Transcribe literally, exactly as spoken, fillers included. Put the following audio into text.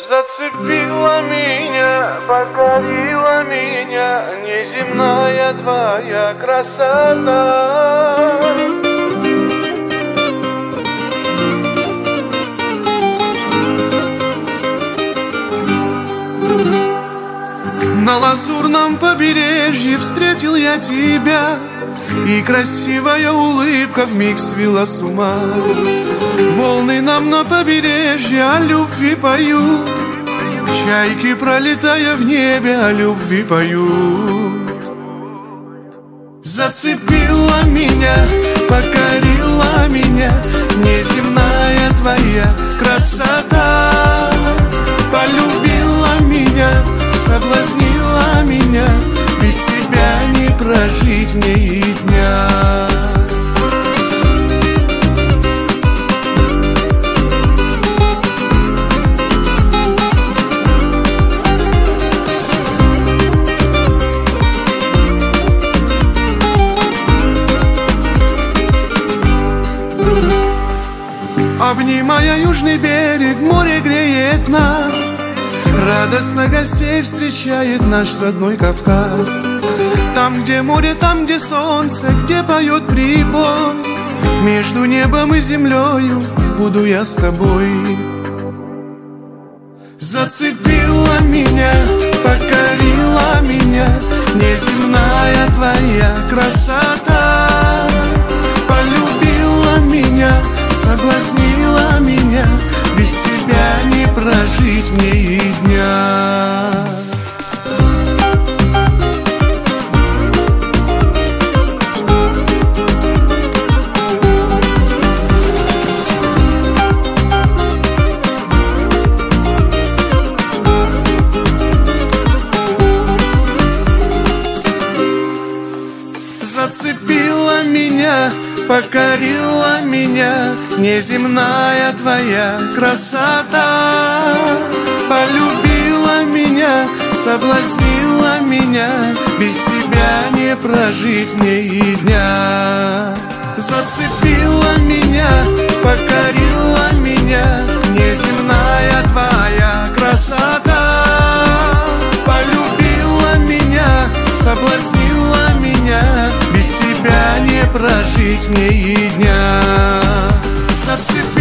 Зацепила меня, покорила меня неземная твоя красота. На лазурном побережье встретил я тебя, и красивая улыбка вмиг свела с ума. Волны нам на побережье о любви поют, чайки, пролетая в небе, о любви поют. Зацепила меня, покорила меня неземная твоя красота. Полюбила меня, соблазнила меня, без тебя не прожить мне и дня. Обнимая южный берег, море греет нас, радостно гостей встречает наш родной Кавказ. Там, где море, там, где солнце, где поет прибой, между небом и землею буду я с тобой. Зацепила меня, покорила меня неземная твоя красота. Полюбила меня, соблазнила меня, без тебя не прожить мне и дня. Зацепила меня, покорила меня неземная твоя красота. Полюбила меня, соблазнила меня, без тебя не прожить мне и дня. Зацепила меня, покорила меня неземная твоя красота. Полюбила меня, соблазнила меня, без тебя не прожить мне и дня. Зацепила